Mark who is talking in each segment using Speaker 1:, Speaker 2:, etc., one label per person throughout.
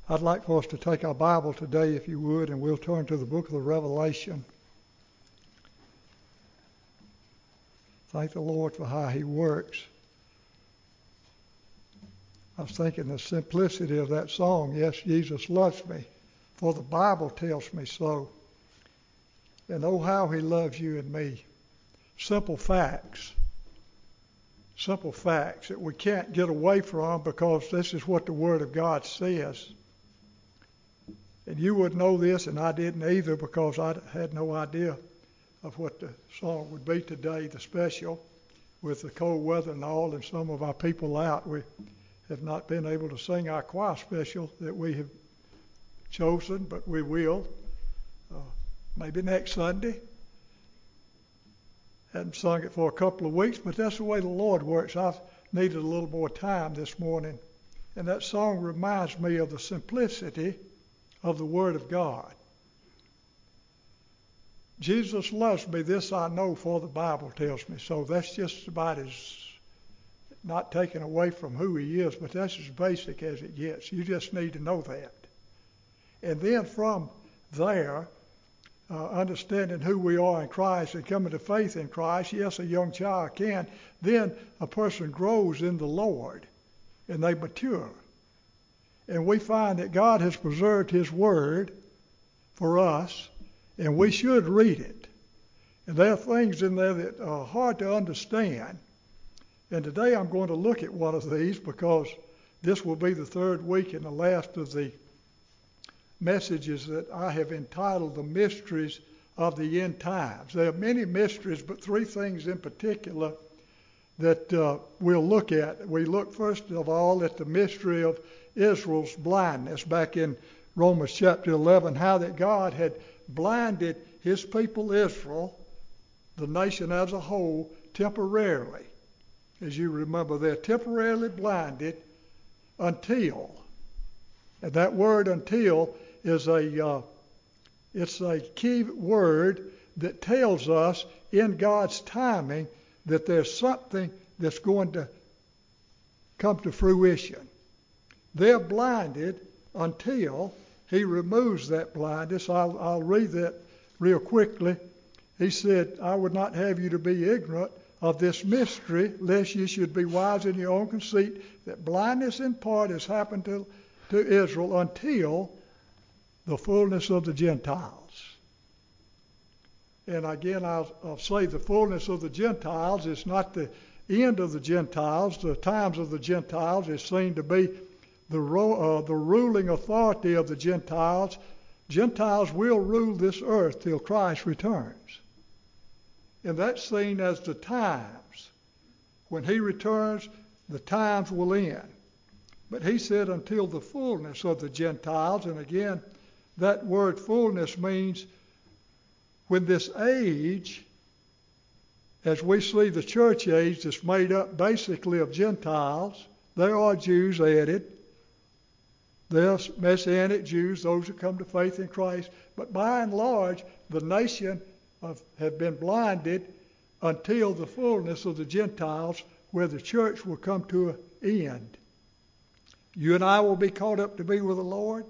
Speaker 1: I'd like for us to take our Bible today, if you would, and we'll turn to the book of the Revelation. Thank the Lord for how He works. I was thinking the simplicity of that song, Yes, Jesus Loves Me, for the Bible tells me so. And oh, how He loves you and me. Simple facts that we can't get away from because this is what the Word of God says. And you would know this, and I didn't either because I had no idea of what the song would be today, the special, with the cold weather and all, and some of our people out. We have not been able to sing our choir special that we have chosen, but we will. Maybe next Sunday. Hadn't sung it for a couple of weeks, but that's the way the Lord works. I've needed a little more time this morning. And that song reminds me of the simplicity of the Word of God. Jesus loves me, this I know, for the Bible tells me so. That's just about as, not taken away from who He is, but that's as basic as it gets. You just need to know that. And then from there, understanding who we are in Christ and coming to faith in Christ, yes, a young child can. Then a person grows in the Lord and they mature. And we find that God has preserved His Word for us, and we should read it. And there are things in there that are hard to understand. And today I'm going to look at one of these because this will be the third week and the last of the messages that I have entitled The Mysteries of the End Times. There are many mysteries, but three things in particular that we'll look at. We look first of all at the mystery of Israel's blindness back in Romans chapter 11, how that God had blinded His people Israel, the nation as a whole, temporarily. As you remember, they're temporarily blinded until, and that word until is it's a key word that tells us in God's timing that there's something that's going to come to fruition. They're blinded until He removes that blindness. I'll read that real quickly. He said, I would not have you to be ignorant of this mystery, lest you should be wise in your own conceit, that blindness in part has happened to Israel until the fullness of the Gentiles. And again, I'll say the fullness of the Gentiles is not the end of the Gentiles. The times of the Gentiles is seen to be the ruling authority of the Gentiles. Gentiles will rule this earth till Christ returns. And that's seen as the times. When He returns, the times will end. But He said until the fullness of the Gentiles, and again, that word fullness means when this age, as we see the church age that's made up basically of Gentiles, there are Jews added, there are Messianic Jews, those who come to faith in Christ, but by and large, the nation have been blinded until the fullness of the Gentiles, where the church will come to an end. You and I will be caught up to be with the Lord.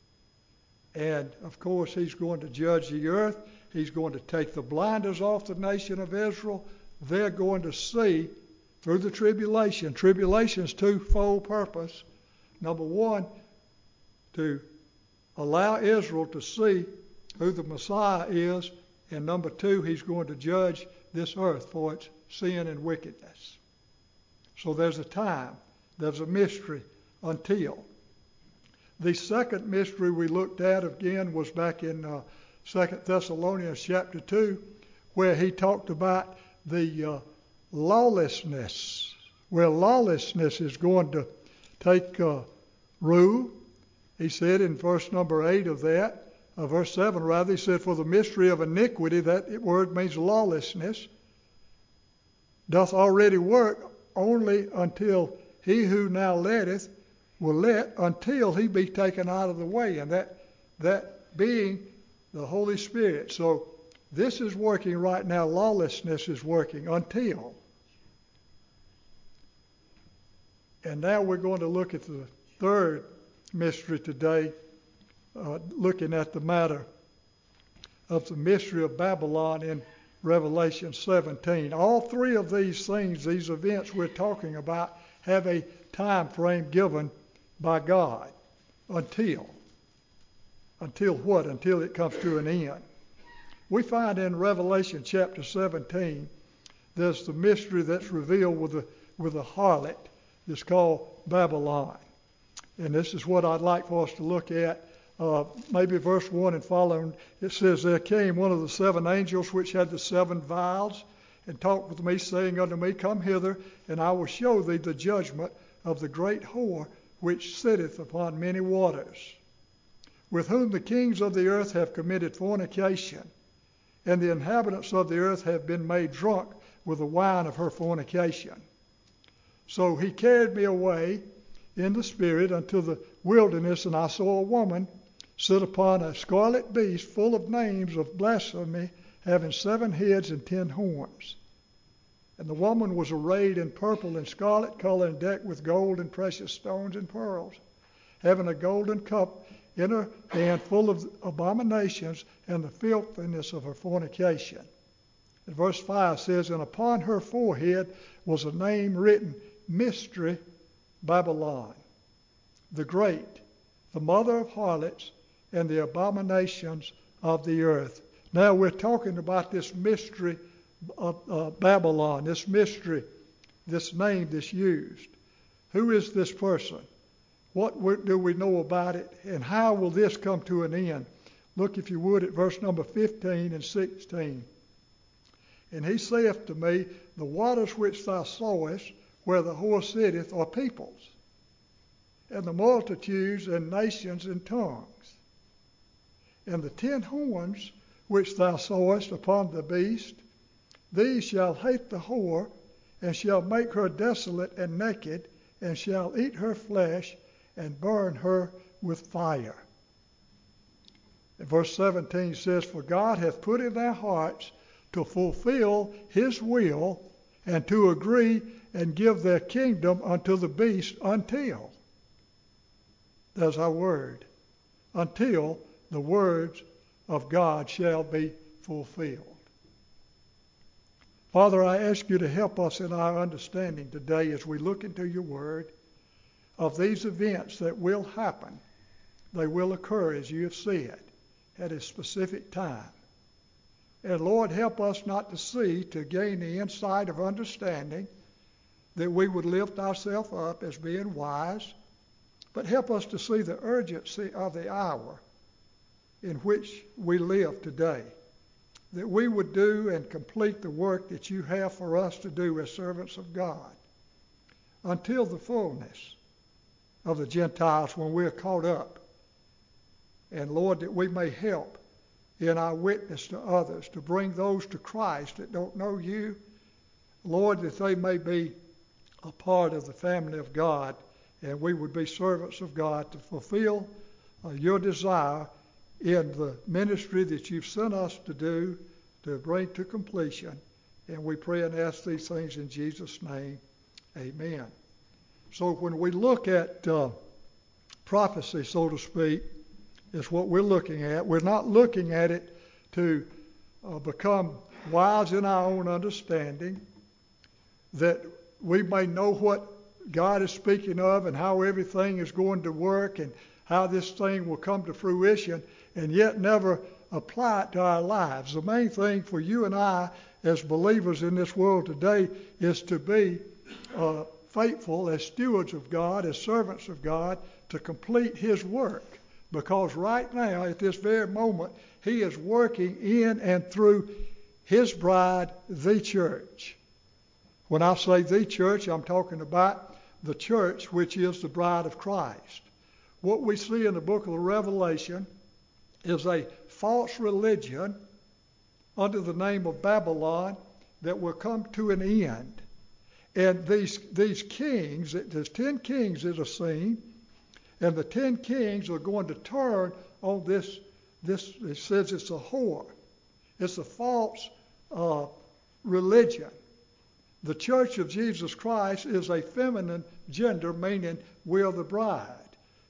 Speaker 1: And, of course, He's going to judge the earth. He's going to take the blinders off the nation of Israel. They're going to see through the tribulation. Tribulation's twofold purpose. Number one, to allow Israel to see who the Messiah is. And number two, He's going to judge this earth for its sin and wickedness. So there's a time. There's a mystery until. The second mystery we looked at again was back in 2 Thessalonians chapter 2, where he talked about the lawlessness, where lawlessness is going to take rule. He said in verse number 8 of that, verse 7 rather, he said, for the mystery of iniquity, that word means lawlessness, doth already work only until he who now letteth will let until He be taken out of the way, and that being the Holy Spirit. So this is working right now. Lawlessness is working until. And now we're going to look at the third mystery today, looking at the matter of the mystery of Babylon in Revelation 17. All three of these things, these events we're talking about, have a time frame given by God. Until what? Until it comes to an end. We find in Revelation chapter 17, there's the mystery that's revealed with a harlot that's called Babylon. And this is what I'd like for us to look at. Maybe verse 1 and following. It says, There came one of the seven angels which had the seven vials, and talked with me, saying unto me, Come hither, and I will show thee the judgment of the great whore which sitteth upon many waters, with whom the kings of the earth have committed fornication, and the inhabitants of the earth have been made drunk with the wine of her fornication. So he carried me away in the spirit unto the wilderness, and I saw a woman sit upon a scarlet beast full of names of blasphemy, having 7 heads and 10 horns. And the woman was arrayed in purple and scarlet color, and decked with gold and precious stones and pearls, having a golden cup in her hand full of abominations and the filthiness of her fornication. And verse 5 says, And upon her forehead was a name written, Mystery Babylon, the Great, the mother of harlots and the abominations of the earth. Now we're talking about this mystery of Babylon, this mystery, this name that's used. Who is this person? What do we know about it? And how will this come to an end? Look, if you would, at verse number 15 and 16. And he saith to me, The waters which thou sawest, where the whore sitteth, are peoples, and the multitudes and nations and tongues. And the 10 horns which thou sawest upon the beast, these shall hate the whore, and shall make her desolate and naked, and shall eat her flesh, and burn her with fire. And verse 17 says, For God hath put in their hearts to fulfill his will, and to agree and give their kingdom unto the beast until. There's our word. Until the words of God shall be fulfilled. Father, I ask you to help us in our understanding today as we look into your word of these events that will happen. They will occur, as you have said, at a specific time. And Lord, help us not to see, to gain the insight of understanding, that we would lift ourselves up as being wise, but help us to see the urgency of the hour in which we live today, that we would do and complete the work that you have for us to do as servants of God until the fullness of the Gentiles, when we're caught up. And Lord, that we may help in our witness to others, to bring those to Christ that don't know you. Lord, that they may be a part of the family of God, and we would be servants of God to fulfill your desire in the ministry that you've sent us to do, to bring to completion. And we pray and ask these things in Jesus' name. Amen. So when we look at prophecy, so to speak, is what we're looking at. We're not looking at it to become wise in our own understanding, that we may know what God is speaking of and how everything is going to work and how this thing will come to fruition, and yet never apply it to our lives. The main thing for you and I as believers in this world today is to be faithful as stewards of God, as servants of God, to complete his work. Because right now, at this very moment, he is working in and through his bride, the church. When I say the church, I'm talking about the church, which is the bride of Christ. What we see in the book of Revelation is a false religion under the name of Babylon that will come to an end. And these kings, there's 10 kings that are seen, and the 10 kings are going to turn on this, it says it's a whore. It's a false religion. The church of Jesus Christ is a feminine gender, meaning we're the bride.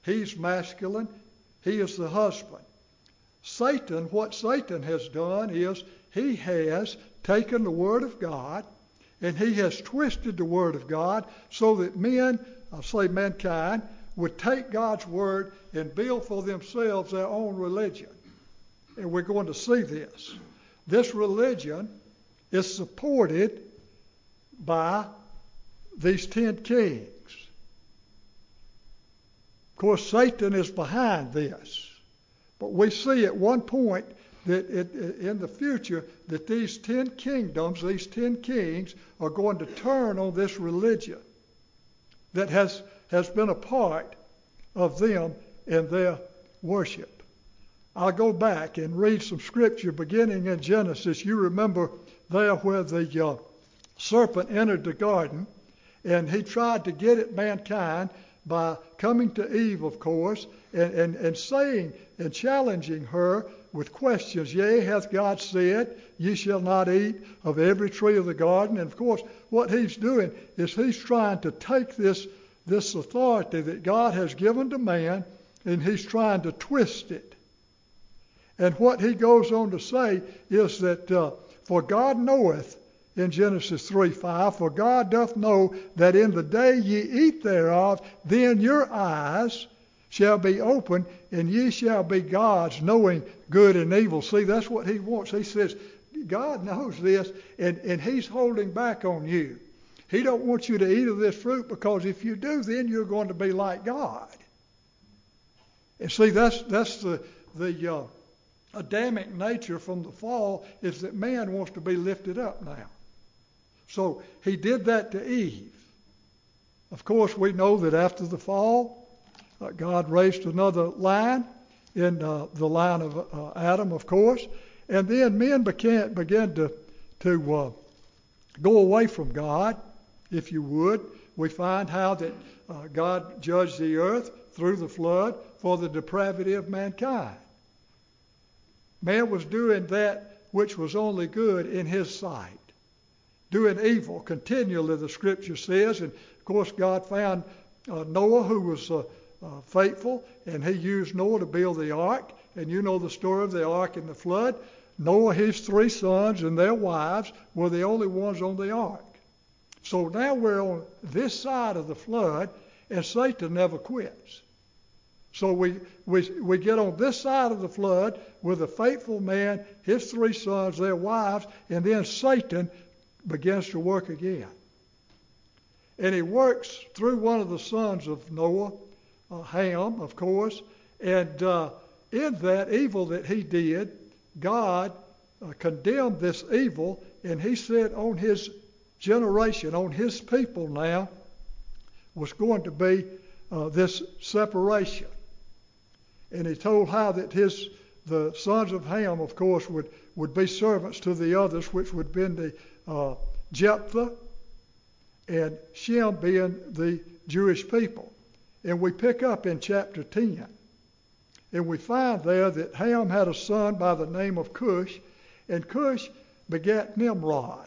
Speaker 1: He's masculine. He is the husband. Satan, what Satan has done is he has taken the Word of God and he has twisted the Word of God so that mankind, would take God's Word and build for themselves their own religion. And we're going to see this. This religion is supported by these 10 kings. Of course, Satan is behind this. But we see at one point that in the future that these 10 kingdoms, these 10 kings, are going to turn on this religion that has been a part of them in their worship. I'll go back and read some scripture beginning in Genesis. You remember there where the serpent entered the garden, and he tried to get at mankind by coming to Eve, of course, and saying and challenging her with questions. Yea, hath God said, ye shall not eat of every tree of the garden? And of course, what he's doing is he's trying to take this authority that God has given to man, and he's trying to twist it. And what he goes on to say is that, for God knoweth, in Genesis 3:5, for God doth know that in the day ye eat thereof, then your eyes shall be open, and ye shall be gods, knowing good and evil. See, that's what he wants. He says, God knows this, and he's holding back on you. He don't want you to eat of this fruit, because if you do, then you're going to be like God. And see, that's the Adamic nature from the fall, is that man wants to be lifted up now. So he did that to Eve. Of course, we know that after the fall, God raised another line in the line of Adam, of course, and then men began to go away from God, if you would. We find how that God judged the earth through the flood for the depravity of mankind. Man was doing that which was only good in his sight, doing evil continually, the scripture says. And of course, God found Noah, who was faithful, and he used Noah to build the ark. And you know the story of the ark and the flood. Noah, his 3 sons, and their wives were the only ones on the ark. So now we're on this side of the flood, and Satan never quits. So we get on this side of the flood with a faithful man, his 3 sons, their wives, and then Satan begins to work again. And he works through one of the sons of Noah, Ham, of course, and in that evil that he did, God condemned this evil, and he said on his generation, on his people now, was going to be this separation. And he told how that the sons of Ham, of course, would be servants to the others, which would be the Jephthah, and Shem being the Jewish people. And we pick up in chapter 10, and we find there that Ham had a son by the name of Cush, and Cush begat Nimrod.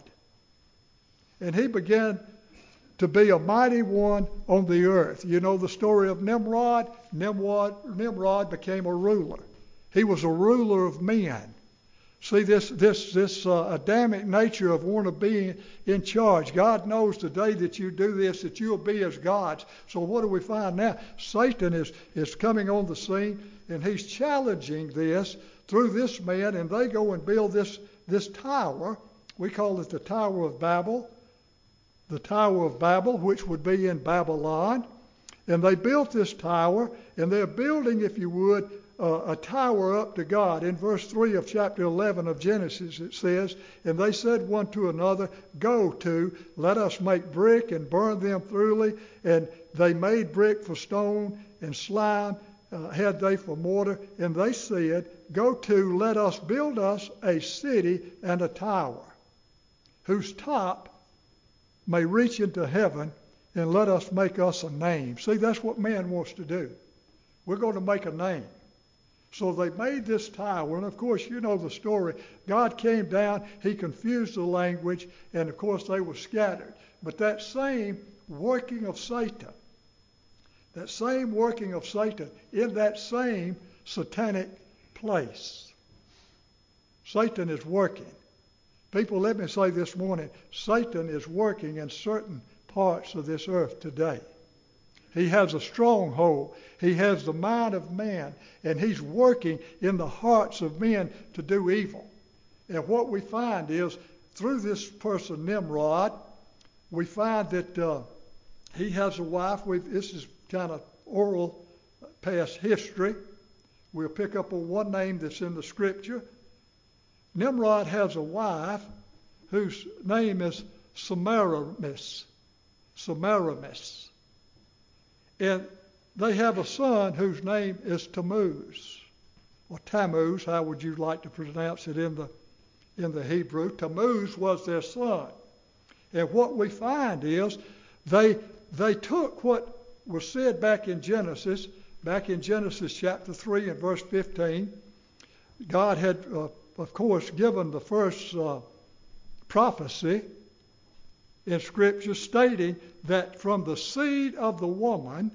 Speaker 1: And he began to be a mighty one on the earth. You know the story of Nimrod? Nimrod became a ruler. He was a ruler of men. See, this Adamic nature of wanting to be in charge. God knows the day that you do this, that you'll be as gods. So what do we find now? Satan is coming on the scene, and he's challenging this through this man, and they go and build this tower. We call it the Tower of Babel. The Tower of Babel, which would be in Babylon. And they built this tower, and they're building, if you would, a tower up to God. In verse 3 of chapter 11 of Genesis, it says, and they said one to another, go to, let us make brick and burn them thoroughly. And they made brick for stone, and slime had they for mortar. And they said, go to, let us build us a city and a tower, whose top may reach into heaven, and let us make us a name. See, that's what man wants to do. We're going to make a name. So they made this tower, and of course, you know the story. God came down, he confused the language, and of course they were scattered. But that same working of Satan That same working of Satan in that same satanic place. Satan is working. People, let me say this morning, Satan is working in certain parts of this earth today. He has a stronghold. He has the mind of man, and he's working in the hearts of men to do evil. And what we find is, through this person, Nimrod, we find that he has a wife. This is kind of oral past history. We'll pick up on one name that's in the scripture. Nimrod has a wife whose name is Semiramis. Semiramis. And they have a son whose name is Tammuz, or Tammuz, how would you like to pronounce it in the Hebrew? Tammuz was their son. And what we find is they took what was said back in Genesis chapter 3 and verse 15. God had, of course, given the first prophecy in Scripture stating that from the seed of the woman,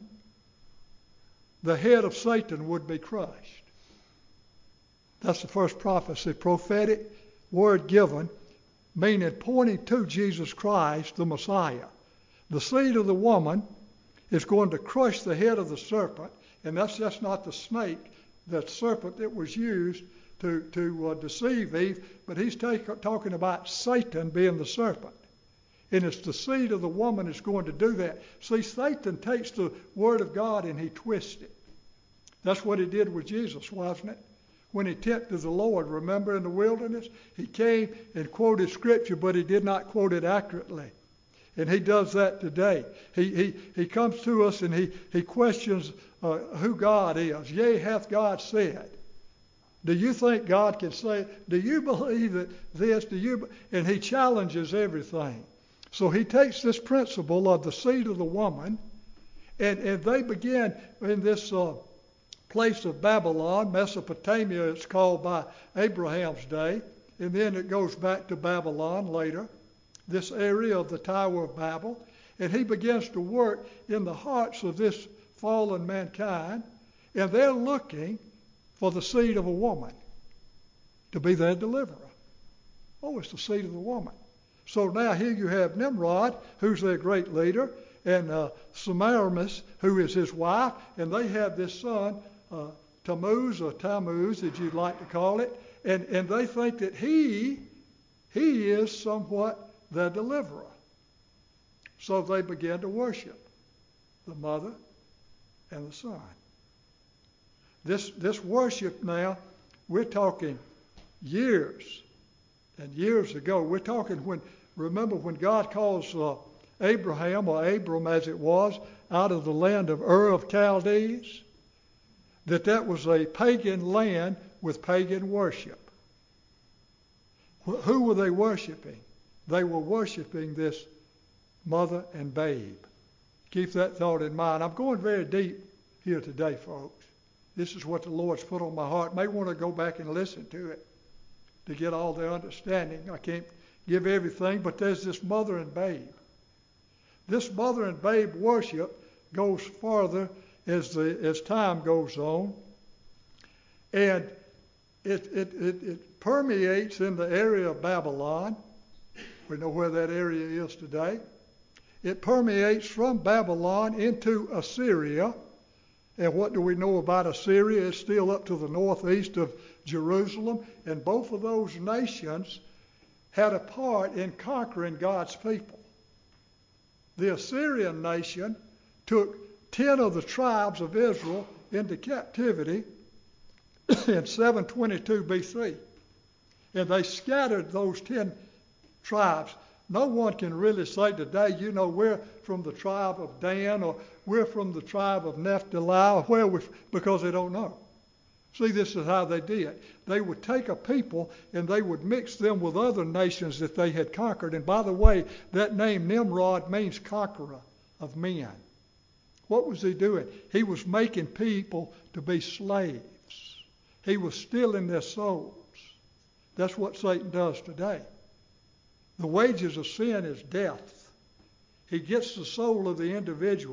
Speaker 1: the head of Satan would be crushed. That's the first prophecy, prophetic word given, meaning pointing to Jesus Christ, the Messiah. The seed of the woman is going to crush the head of the serpent, and that's just not the snake, that serpent that was used to deceive Eve, but he's talking about Satan being the serpent. And it's the seed of the woman that's going to do that. See, Satan takes the word of God and he twists it. That's what he did with Jesus, wasn't it? When he tempted the Lord, remember in the wilderness? He came and quoted Scripture, but he did not quote it accurately. And he does that today. He comes to us and he questions who God is. Yea, hath God said. Do you think God can say it? Do you believe that this? And he challenges everything. So he takes this principle of the seed of the woman, and they begin in this place of Babylon, Mesopotamia it's called by Abraham's day, and then it goes back to Babylon later, this area of the Tower of Babel, and he begins to work in the hearts of this fallen mankind, and they're looking for the seed of a woman to be their deliverer. Oh, it's the seed of the woman. So now here you have Nimrod, who's their great leader, and Semiramis, who is his wife, and they have this son, Tammuz, or Tammuz, as you'd like to call it, and they think that he is somewhat their deliverer. So they begin to worship the mother and the son. This worship now, we're talking years and years ago. We're talking remember when God calls Abraham, or Abram as it was, out of the land of Ur of Chaldees, that was a pagan land with pagan worship. Who were they worshiping? They were worshiping this mother and babe. Keep that thought in mind. I'm going very deep here today, folks. This is what the Lord's put on my heart. May want to go back and listen to it to get all the understanding. I can't give everything, but there's this mother and babe. This mother and babe worship goes farther as time goes on, and it permeates in the area of Babylon. We know where that area is today. It permeates from Babylon into Assyria. And what do we know about Assyria? It's still up to the northeast of Jerusalem. And both of those nations had a part in conquering God's people. The Assyrian nation took 10 of the tribes of Israel into captivity in 722 BC. And they scattered those 10 tribes. No one can really say today, we're from the tribe of Dan, or we're from the tribe of Naphtali, or because they don't know. See, this is how they did. They would take a people and they would mix them with other nations that they had conquered. And by the way, that name Nimrod means conqueror of men. What was he doing? He was making people to be slaves. He was stealing their souls. That's what Satan does today. The wages of sin is death. He gets the soul of the individual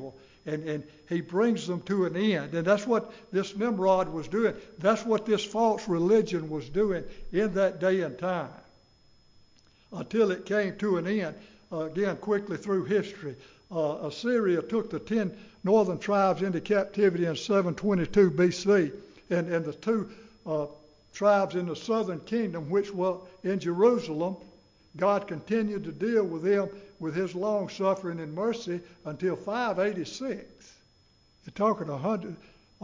Speaker 1: and he brings them to an end. And that's what this Nimrod was doing. That's what this false religion was doing in that day and time, until it came to an end. Again, quickly through history, Assyria took the 10 northern tribes into captivity in 722 BC, and the two tribes in the southern kingdom, which were in Jerusalem, God continued to deal with them with his long suffering and mercy until 586. You're talking 100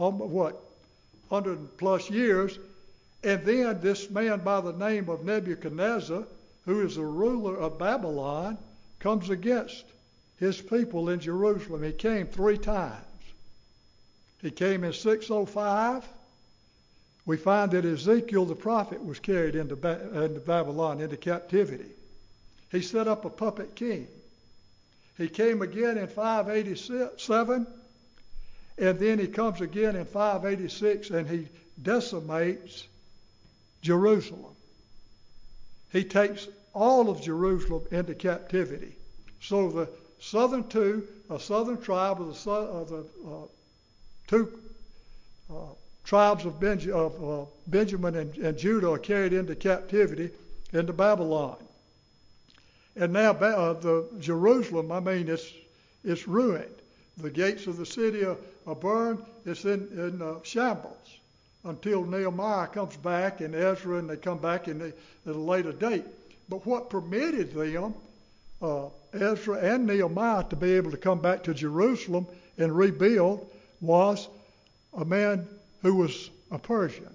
Speaker 1: plus years. And then this man by the name of Nebuchadnezzar, who is the ruler of Babylon, comes against his people in Jerusalem. He came 3 times. He came in 605. We find that Ezekiel the prophet was carried into Babylon, into captivity. He set up a puppet king. He came again in 587, and then he comes again in 586, and he decimates Jerusalem. He takes all of Jerusalem into captivity. So the southern tribe of the two tribes of Benjamin and Judah are carried into captivity into Babylon. And now the Jerusalem, it's ruined. The gates of the city are burned. It's in shambles until Nehemiah comes back and Ezra, and they come back at a later date. But what permitted them, Ezra and Nehemiah, to be able to come back to Jerusalem and rebuild was a man who was a Persian.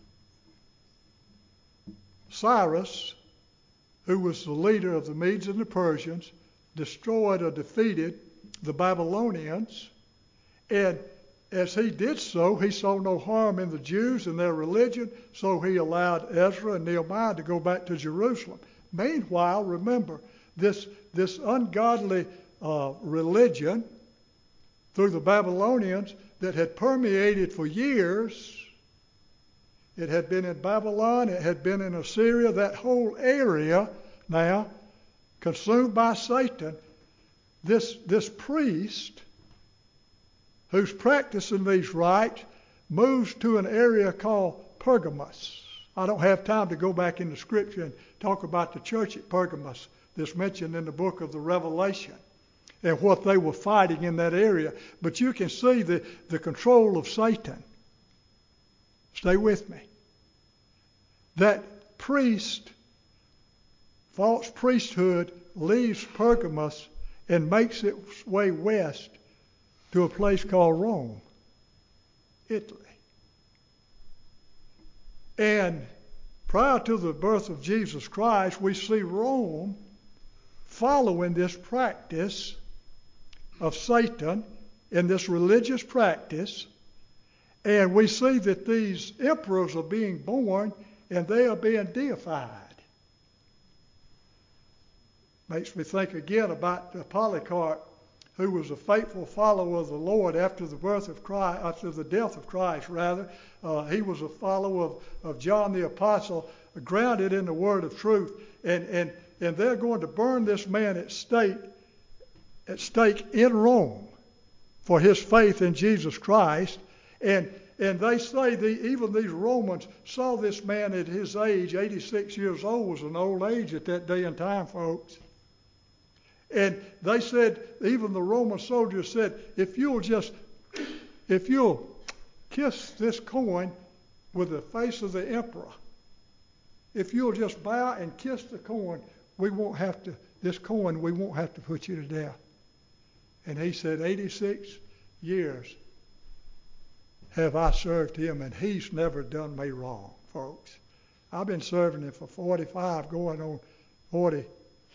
Speaker 1: Cyrus, who was the leader of the Medes and the Persians, destroyed or defeated the Babylonians, and as he did so, he saw no harm in the Jews and their religion, so he allowed Ezra and Nehemiah to go back to Jerusalem. Meanwhile, remember, this ungodly religion through the Babylonians that had permeated for years. It had been in Babylon, it had been in Assyria, that whole area now consumed by Satan. This priest who's practicing these rites moves to an area called Pergamos. I don't have time to go back into Scripture and talk about the church at Pergamos that's mentioned in the book of the Revelation and what they were fighting in that area. But you can see the control of Satan. Stay with me. That false priesthood, leaves Pergamos and makes its way west to a place called Rome, Italy. And prior to the birth of Jesus Christ, we see Rome following this practice of Satan in this religious practice. And we see that these emperors are being born and they are being deified. Makes me think again about Polycarp, who was a faithful follower of the Lord after the birth of Christ, after the death of Christ, rather. He was a follower of John the Apostle, grounded in the word of truth. And they're going to burn this man at stake in Rome for his faith in Jesus Christ. And they say even these Romans saw this man at his age, 86 years old, was an old age at that day and time, folks. And they said, even the Roman soldiers said, if you'll kiss this coin with the face of the emperor, if you'll just bow and kiss the coin, we won't have to put you to death. And he said, 86 years have I served him, and he's never done me wrong, folks. I've been serving him for 45, going on 40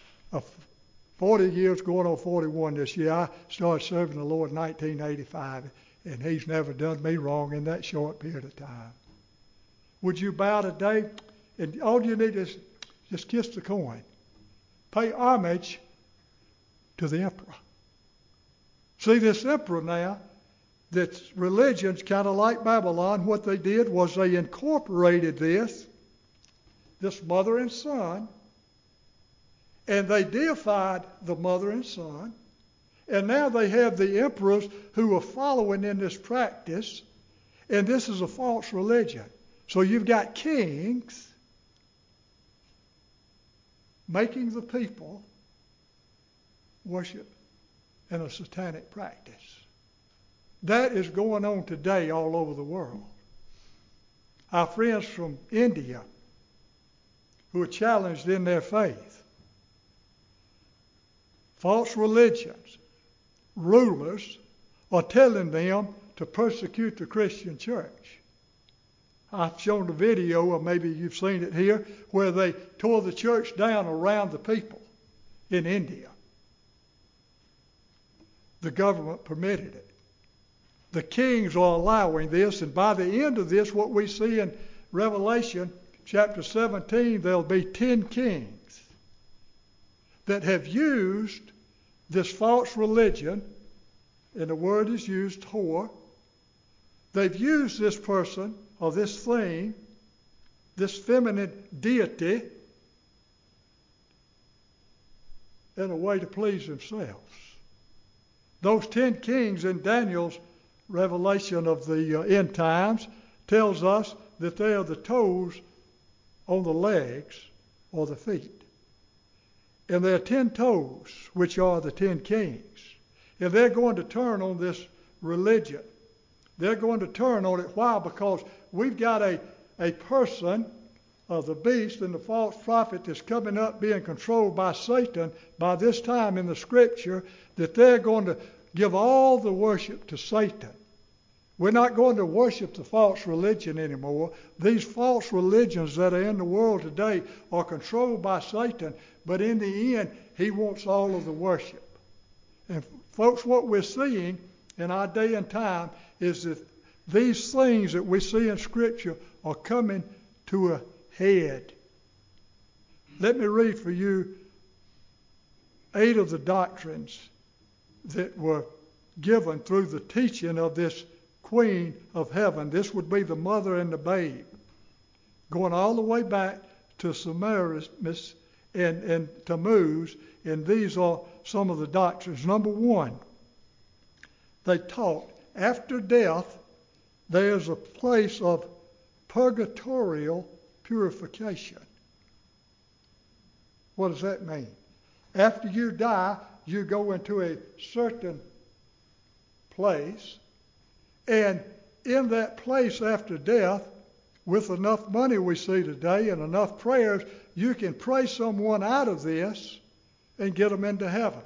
Speaker 1: years, going on 41 this year. I started serving the Lord in 1985, and he's never done me wrong in that short period of time. Would you bow today? And all you need is just kiss the coin. Pay homage to the emperor. See, this emperor now, that religion's kind of like Babylon, what they did was they incorporated this mother and son, and they deified the mother and son, And now they have the emperors who are following in this practice, and this is a false religion. So you've got kings making the people worship in a satanic practice. That is going on today all over the world. Our friends from India who are challenged in their faith, false religions, rulers are telling them to persecute the Christian church. I've shown the video, or maybe you've seen it here, where they tore the church down around the people in India. The government permitted it. The kings are allowing this, and by the end of this, what we see in Revelation chapter 17, there'll be 10 kings that have used this false religion, and the word is used, whore. They've used this person or this thing, this feminine deity, in a way to please themselves. Those 10 kings in Daniel's revelation of the end times tells us that they are the toes on the legs or the feet. And there are 10 toes, which are the 10 kings. And they're going to turn on this religion. They're going to turn on it. Why? Because we've got a person, the beast and the false prophet that's coming up being controlled by Satan by this time in the scripture, that they're going to give all the worship to Satan. We're not going to worship the false religion anymore. These false religions that are in the world today are controlled by Satan, but in the end, he wants all of the worship. And folks, what we're seeing in our day and time is that these things that we see in Scripture are coming to a head. Let me read for you 8 of the doctrines that were given through the teaching of this Queen of Heaven. This would be the mother and the babe, going all the way back to Semiramis and Tammuz, and these are some of the doctrines. Number 1, they taught after death there's a place of purgatorial purification. What does that mean? After you die, you go into a certain place, and in that place after death, with enough money we see today and enough prayers, you can pray someone out of this and get them into heaven.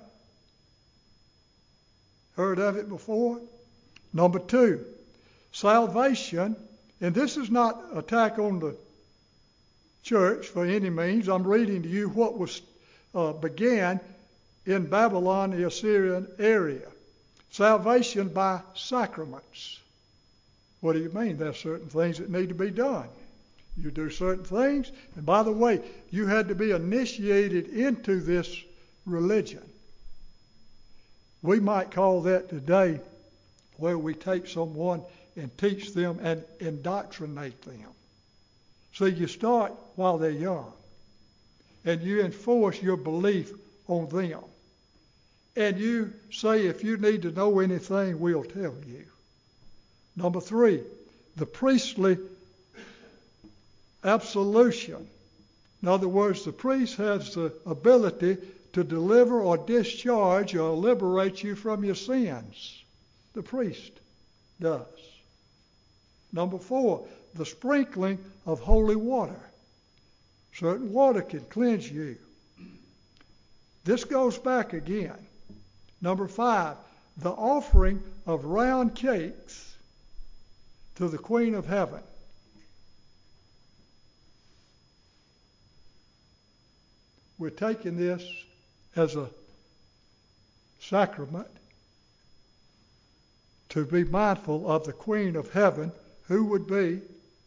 Speaker 1: Heard of it before? Number 2, salvation, and this is not an attack on the church for any means. I'm reading to you what was began in Babylon, the Assyrian area. Salvation by sacraments. What do you mean? There are certain things that need to be done. You do certain things, and by the way, you had to be initiated into this religion. We might call that today where we take someone and teach them and indoctrinate them. So you start while they're young, and you enforce your belief on them. And you say, if you need to know anything, we'll tell you. Number 3, the priestly absolution. In other words, the priest has the ability to deliver or discharge or liberate you from your sins. The priest does. Number 4, the sprinkling of holy water. Certain water can cleanse you. This goes back again. Number 5, the offering of round cakes to the Queen of Heaven. We're taking this as a sacrament to be mindful of the Queen of Heaven, who would be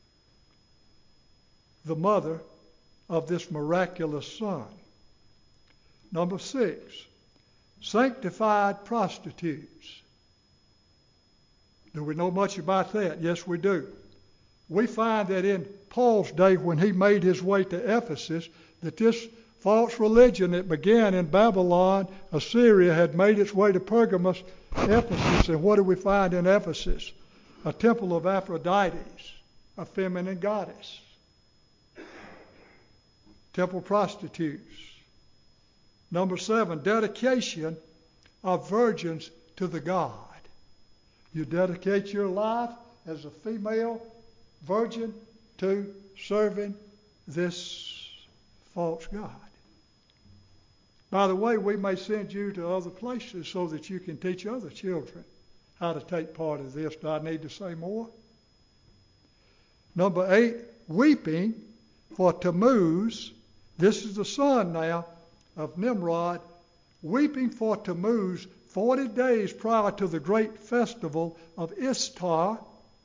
Speaker 1: the mother of this miraculous Son. Number 6, sanctified prostitutes. Do we know much about that? Yes, we do. We find that in Paul's day, when he made his way to Ephesus, that this false religion that began in Babylon, Assyria, had made its way to Pergamos, Ephesus. And what do we find in Ephesus? A temple of Aphrodite, a feminine goddess. Temple prostitutes. Number 7, dedication of virgins to the god. You dedicate your life as a female virgin to serving this false god. By the way, we may send you to other places so that you can teach other children how to take part in this. Do I need to say more? Number 8, weeping for Tammuz. This is the son now of Nimrod, weeping for Tammuz 40 days prior to the great festival of Ishtar,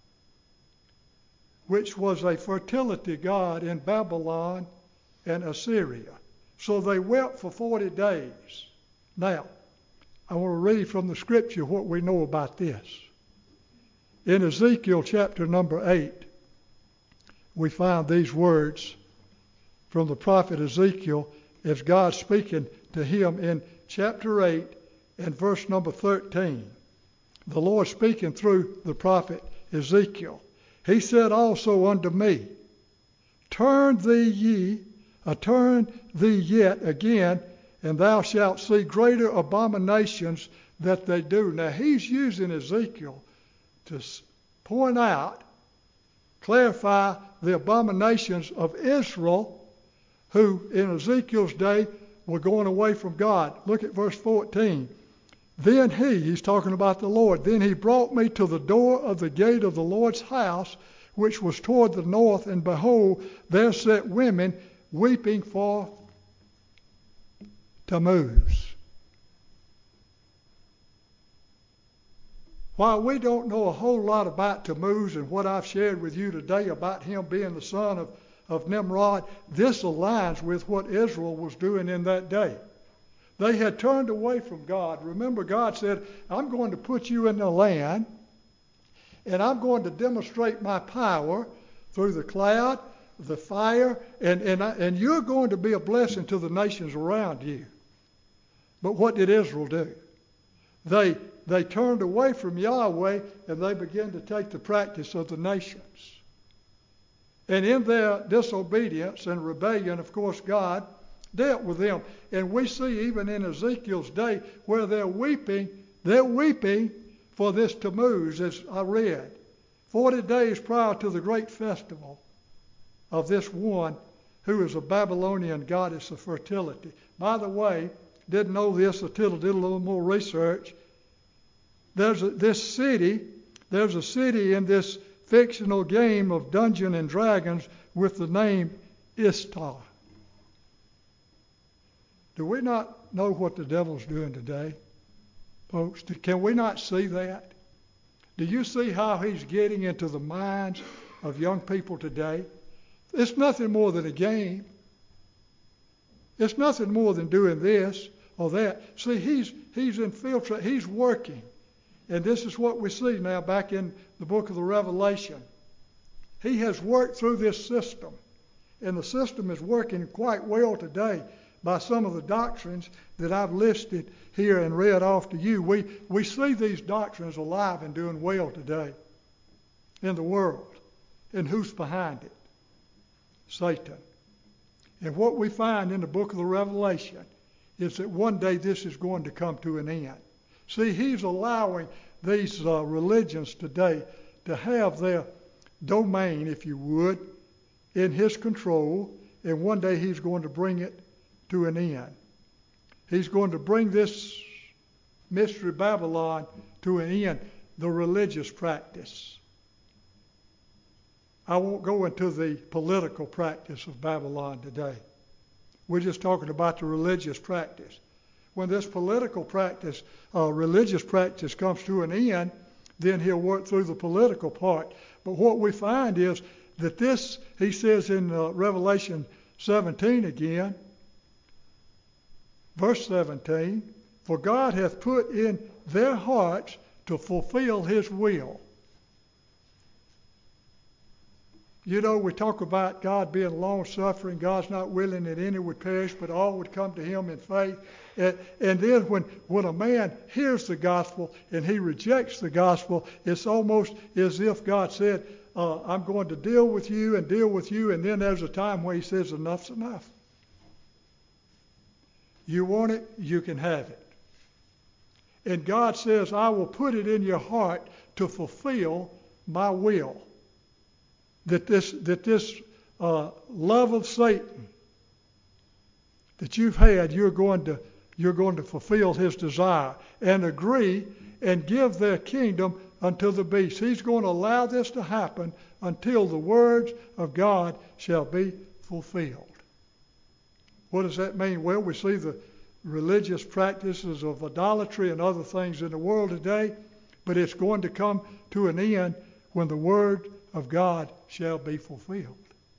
Speaker 1: which was a fertility god in Babylon and Assyria. So they wept for 40 days. Now, I want to read from the scripture what we know about this. In Ezekiel chapter number 8, we find these words from the prophet Ezekiel as God speaking to him in chapter 8 and verse number 13. The Lord speaking through the prophet Ezekiel. He said also unto me, turn thee yet again, and thou shalt see greater abominations that they do. Now he's using Ezekiel to point out, clarify the abominations of Israel, who in Ezekiel's day were going away from God. Look at verse 14. Then he's talking about the Lord, then he brought me to the door of the gate of the Lord's house, which was toward the north, and behold, there sat women weeping for Tammuz. While we don't know a whole lot about Tammuz and what I've shared with you today about him being the son of Nimrod, this aligns with what Israel was doing in that day. They had turned away from God. Remember, God said, I'm going to put you in the land, and I'm going to demonstrate my power through the cloud, the fire, and you're going to be a blessing to the nations around you. But what did Israel do? They turned away from Yahweh, and they began to take the practice of the nations. And in their disobedience and rebellion, of course, God dealt with them. And we see even in Ezekiel's day where they're weeping for this Tammuz, as I read, 40 days prior to the great festival of this one who is a Babylonian goddess of fertility. By the way, didn't know this until I did a little more research. There's a city in this fictional game of Dungeons and Dragons with the name Ishtar. Do we not know what the devil's doing today, folks? Can we not see that? Do you see how he's getting into the minds of young people today? It's nothing more than a game. It's nothing more than doing this or that. See, he's infiltrated, he's working. And this is what we see now back in the book of the Revelation. He has worked through this system. And the system is working quite well today by some of the doctrines that I've listed here and read off to you. We see these doctrines alive and doing well today in the world. And who's behind it? Satan. And what we find in the book of the Revelation is that one day this is going to come to an end. See, he's allowing these religions today to have their domain, if you would, in his control, and one day he's going to bring it to an end. He's going to bring this mystery Babylon to an end, the religious practice. I won't go into the political practice of Babylon today. We're just talking about the religious practice. When this political practice, religious practice comes to an end, then he'll work through the political part. But what we find is that this, he says in Revelation 17 again, verse 17, for God hath put in their hearts to fulfill his will. You know, we talk about God being long-suffering. God's not willing that any would perish, but all would come to him in faith. And then when a man hears the gospel and he rejects the gospel, it's almost as if God said, I'm going to deal with you, and then there's a time where he says, enough's enough. You want it, you can have it. And God says, I will put it in your heart to fulfill my will. That this love of Satan that you've had, you're going to fulfill his desire and agree and give their kingdom unto the beast. He's going to allow this to happen until the words of God shall be fulfilled. What does that mean? Well, we see the religious practices of idolatry and other things in the world today, but it's going to come to an end when the word of God shall be fulfilled.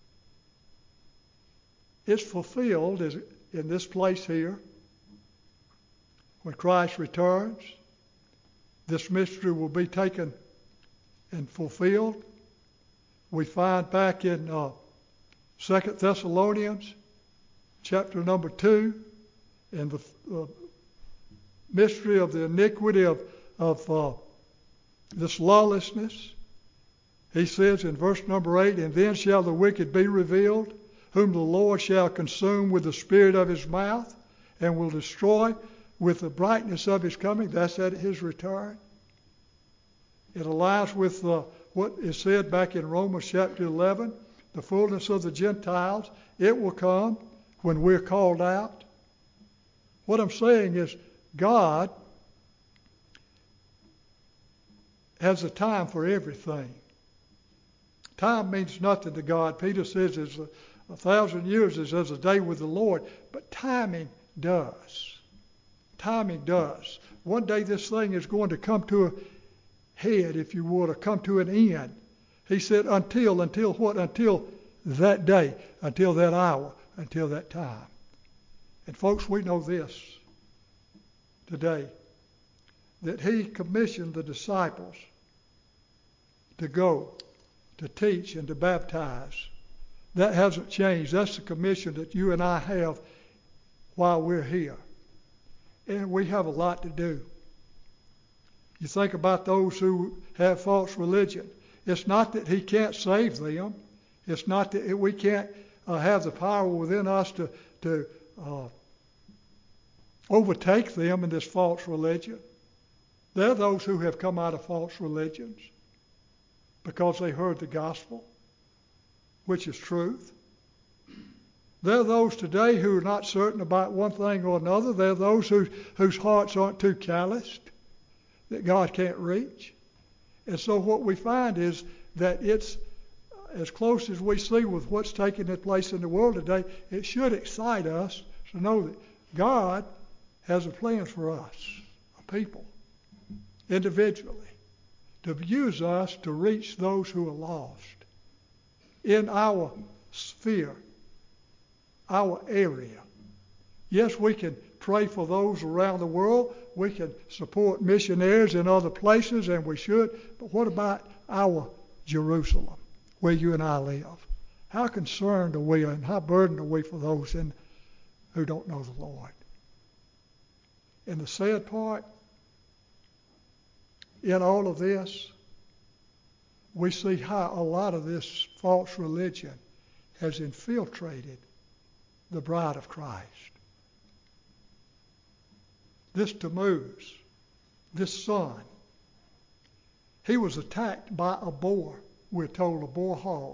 Speaker 1: It's fulfilled in this place here. When Christ returns, this mystery will be taken and fulfilled. We find back in 2 Thessalonians chapter number 2, and the mystery of the iniquity of this lawlessness. He says in verse number 8, and then shall the wicked be revealed, whom the Lord shall consume with the spirit of his mouth, and will destroy with the brightness of his coming. That's at his return. It aligns with what is said back in Romans chapter 11, the fullness of the Gentiles. It will come when we're called out. What I'm saying is God has a time for everything. Time means nothing to God. Peter says it's 1,000 years is as a day with the Lord, but timing does. Timing does. One day this thing is going to come to a head, if you would, or come to an end. He said until what? Until that day, until that hour, until that time. And folks, we know this today, that he commissioned the disciples to go, to teach and to baptize. That hasn't changed. That's the commission that you and I have while we're here. And we have a lot to do. You think about those who have false religion. It's not that he can't save them. It's not that we can't have the power within us to overtake them in this false religion. They're those who have come out of false religions because they heard the gospel, which is truth. They're those today who are not certain about one thing or another. They're those whose hearts aren't too calloused, that God can't reach. And so what we find is that it's as close as we see with what's taking place in the world today, it should excite us to know that God has a plan for us, a people, individually, to use us to reach those who are lost in our sphere, our area. Yes, we can pray for those around the world. We can support missionaries in other places, and we should. But what about our Jerusalem, where you and I live? How concerned are we and how burdened are we for those who don't know the Lord? And the sad part, in all of this, we see how a lot of this false religion has infiltrated the bride of Christ. This Tammuz, this son, he was attacked by a boar, we're told, a boar hog,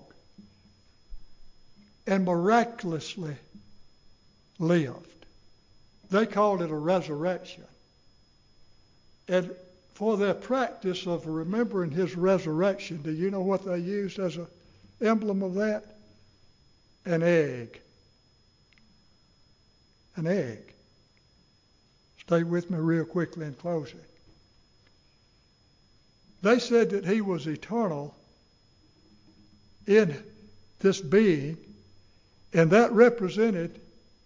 Speaker 1: and miraculously lived. They called it a resurrection. And for their practice of remembering his resurrection, do you know what they used as an emblem of that? An egg. An egg. Stay with me real quickly in closing. They said that he was eternal in this being, and that represented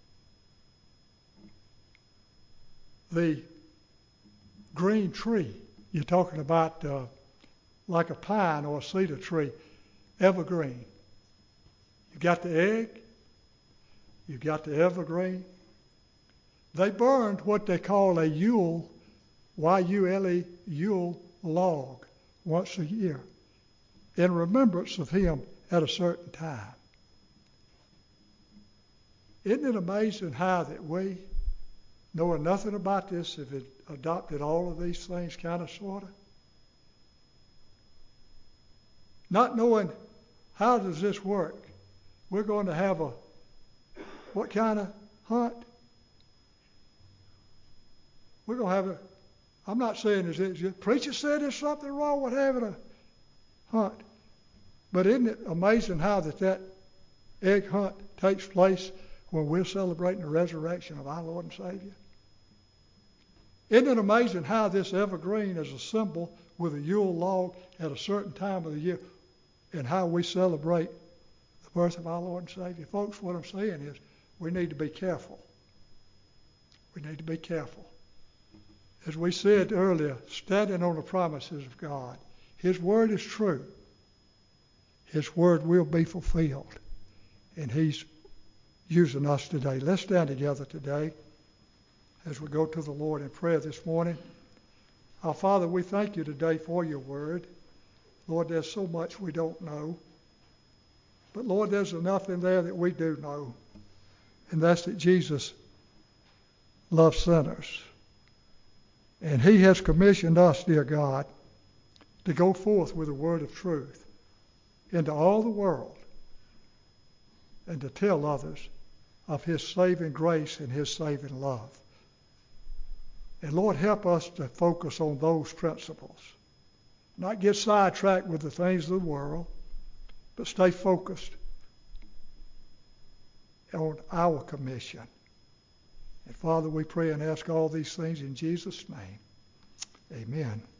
Speaker 1: the green tree. You're talking about like a pine or a cedar tree, evergreen. You got the egg. You got the evergreen. They burned what they call a Yule, Y-U-L-E, Yule log once a year in remembrance of him at a certain time. Isn't it amazing how that we, knowing nothing about this, have adopted all of these things kind of, sort of? Not knowing how does this work. We're going to have what kind of hunt? We're going to have I'm not saying the preacher said there's something wrong with having a hunt. But isn't it amazing how that egg hunt takes place when we're celebrating the resurrection of our Lord and Savior? Isn't it amazing how this evergreen is a symbol with a Yule log at a certain time of the year and how we celebrate the birth of our Lord and Savior? Folks, what I'm saying is we need to be careful. We need to be careful. As we said earlier, standing on the promises of God. His word is true. His word will be fulfilled. And he's using us today. Let's stand together today as we go to the Lord in prayer this morning. Our Father, we thank you today for your word. Lord, there's so much we don't know. But Lord, there's enough in there that we do know. And that's that Jesus loves sinners. And he has commissioned us, dear God, to go forth with the word of truth into all the world and to tell others of his saving grace and his saving love. And Lord, help us to focus on those principles. Not get sidetracked with the things of the world, but stay focused on our commission. And Father, we pray and ask all these things in Jesus' name. Amen.